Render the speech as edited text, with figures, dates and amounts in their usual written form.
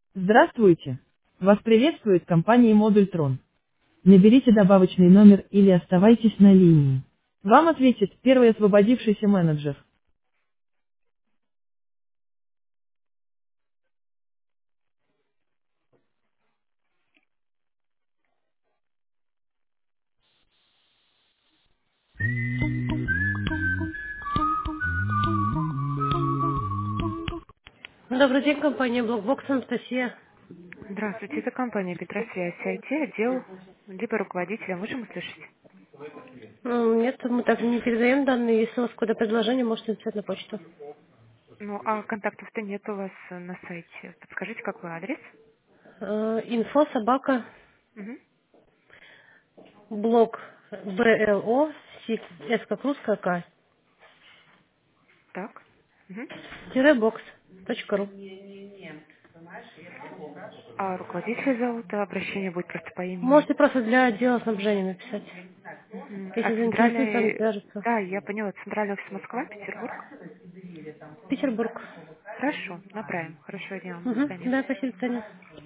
Здравствуйте! Вас приветствует компания Модуль Трон. Наберите добавочный номер или оставайтесь на линии. Вам ответит первый освободившийся менеджер. Добрый день, компания Блокбокс, Анастасия. Здравствуйте, это компания Петросвязь IT, отдел либо руководителя. Можем услышать? Нет, мы так не передаем данные. Если у вас какое-то предложение, можете написать на почту. Ну, а контактов-то нет у вас на сайте. Подскажите, какой адрес? Инфо, собака, Мгм. блог, БЛО, С как русская, К, Так. Мгм. бокс.ру. А руководителя зовут, а обращение будет просто по имени? Можете просто для отдела снабжения написать. А Если заинтересует, с вами центральный... свяжется. Да, я поняла, центральный офис Москва, Петербург. Петербург. Хорошо, направим. Хорошего дня вам. До Угу. свидания. Да, спасибо, Таня.